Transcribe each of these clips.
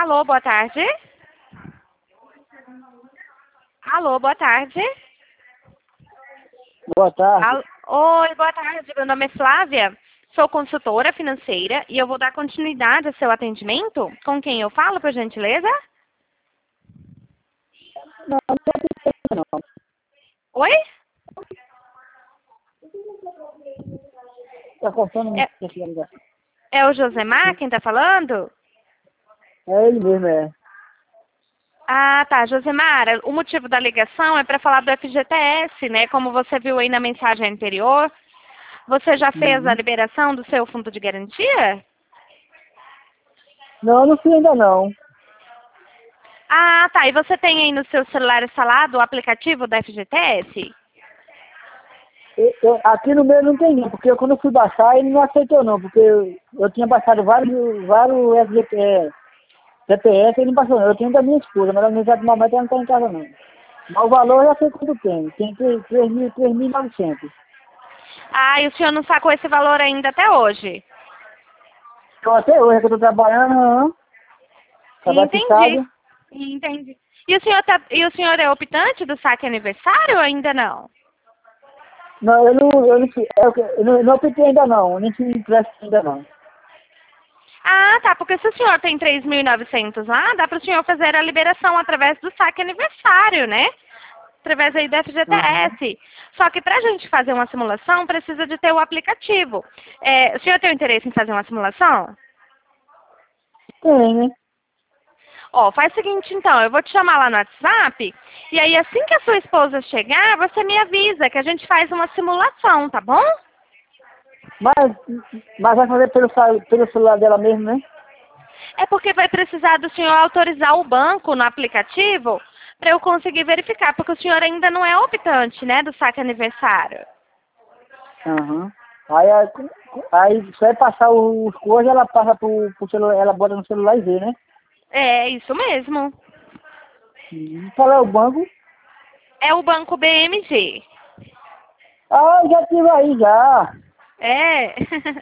Alô, boa tarde. Alô, boa tarde. Boa tarde. Oi, boa tarde. Meu nome é Flávia. Sou consultora financeira e eu vou dar continuidade ao seu atendimento. Com quem eu falo, por gentileza? Não, não. Oi? Está cortando É, muito essa ligação. é o Josemar quem está falando? É ele mesmo, é. Ah, tá. Josemar, o motivo da ligação é para falar do FGTS, né? Como você viu aí na mensagem anterior. Você já fez a Uhum. liberação do seu fundo de garantia? Não, não fiz ainda não. Ah, tá. E você tem aí no seu celular instalado o aplicativo da FGTS? Aqui no meu não tem não, porque quando eu fui baixar ele não aceitou não, porque eu tinha baixado vários CPF e ele não baixou não. Eu tenho da minha esposa, mas no exato momento ela não está em casa não. Mas o valor eu já sei quanto tem. Tem 3.900. Ah, e o senhor não sacou esse valor ainda até hoje? Então até hoje que eu estou trabalhando, está Entendi. batizado. Entendi. E o senhor é optante do saque aniversário ou ainda não? Não, eu não optei ainda não, nem se empresta ainda não. Ah, tá. Porque se o senhor tem 3.900 lá, dá para o senhor fazer a liberação através do saque aniversário, né? Através aí do Aham. FGTS. Só que para a gente fazer uma simulação, precisa de ter o aplicativo. O senhor tem interesse em fazer uma simulação? Tem, né? Ó, faz o seguinte então, eu vou te chamar lá no WhatsApp, e aí assim que a sua esposa chegar, você me avisa que a gente faz uma simulação, tá bom? Mas, mas vai fazer pelo celular dela mesmo, né? É porque vai precisar do senhor autorizar o banco no aplicativo para eu conseguir verificar, porque o senhor ainda não é optante, né, do saque aniversário. Aham. Aí só é passar os coisas, ela passa pro celular, ela bota no celular e vê, né? É, isso mesmo. Qual é o banco? É o banco BMG. Ah, eu já tive aí já. É.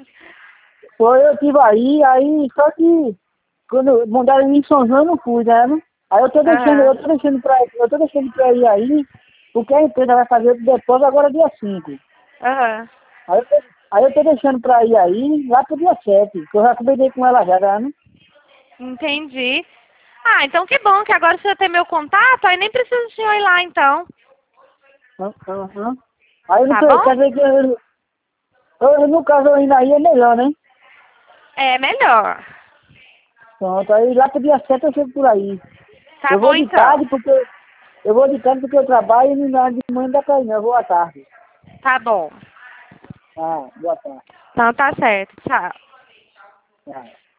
Foi, eu tive aí, só que quando mandaram em São João eu não fui, né? Aí Aham. eu tô deixando pra ir aí, porque a empresa vai fazer o depósito agora dia 5. Aham. Aí eu tô deixando pra ir aí lá pro dia 7, que eu já combinei com ela já, né? Entendi. Ah, então que bom que agora o senhor tem meu contato, aí nem precisa o senhor ir lá então. Aham. Aí não Tá sei, bom? quer dizer que no caso eu indo aí é melhor, né? É melhor. Pronto, aí lá pro dia 7 eu chego por aí. Tá Eu bom vou de então. tarde porque eu trabalho e na de manhã não dá pra ir, não. Eu vou à tarde. Tá bom. Ah, boa tarde. Então tá certo. Tchau. Ah.